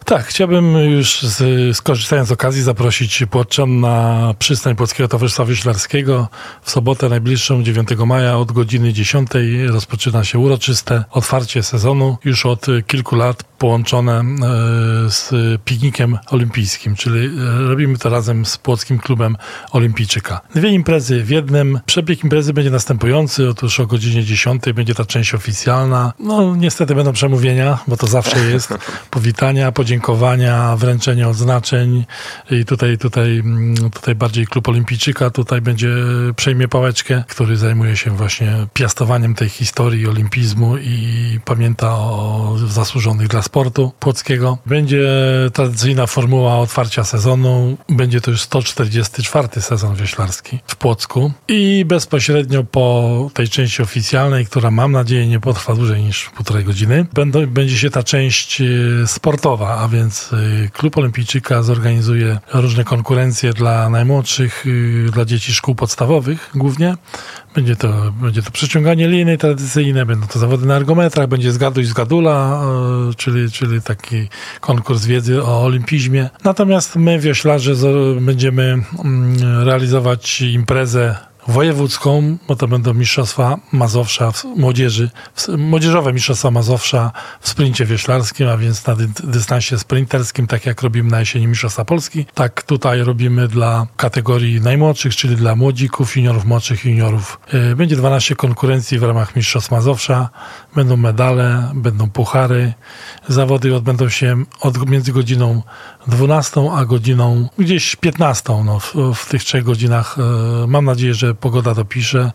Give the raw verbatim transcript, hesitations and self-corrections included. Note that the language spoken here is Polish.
Tak, chciałbym już z, skorzystając z okazji zaprosić Płoczan na przystań Płockiego Towarzystwa Wioślarskiego. W sobotę najbliższą, dziewiątego maja od godziny dziesiątej rozpoczyna się uroczyste otwarcie sezonu. Już od kilku lat połączone z piknikiem olimpijskim, czyli robimy to razem z Płockim Klubem Olimpijczyka. Dwie imprezy w jednym. Przebieg imprezy będzie następujący. Otóż o godzinie dziesiątej będzie ta część oficjalna. No niestety będą przemówienia, bo to zawsze jest. Powitania, podziękowania, wręczenie odznaczeń. I tutaj, tutaj, tutaj bardziej Klub Olimpijczyka tutaj będzie przejmie pałeczkę, który zajmuje się właśnie piastowaniem tej historii olimpizmu i pamięta o zasłużonych dla sportu płockiego. Będzie tradycyjna formuła otwarcia sezonu. Będzie to już sto czterdziesty czwarty sezon wioślarski w Płocku. I bezpośrednio po tej części oficjalnej, która mam nadzieję nie potrwa dłużej niż półtorej godziny, będą, będzie się ta część sportowa, a więc Klub Olimpijczyka zorganizuje różne konkurencje dla najmłodszych, dla dzieci szkół podstawowych głównie. Będzie to, będzie to przeciąganie liny tradycyjne, będą to zawody na ergometrach, będzie zgaduj zgadula, czyli, czyli taki konkurs wiedzy o olimpizmie. Natomiast my, wioślarze, będziemy realizować imprezę wojewódzką, bo to będą mistrzostwa Mazowsza w młodzieży, młodzieżowe mistrzostwa Mazowsza w sprincie wioślarskim, a więc na dy- dystansie sprinterskim, tak jak robimy na jesieni Mistrzostwa Polski, tak tutaj robimy dla kategorii najmłodszych, czyli dla młodzików, juniorów, młodszych juniorów. Będzie dwanaście konkurencji w ramach Mistrzostw Mazowsza, będą medale, będą puchary. Zawody odbędą się od między godziną dwunastą a godziną gdzieś piętnastą. No, w, w tych trzech godzinach e, mam nadzieję, że pogoda dopisze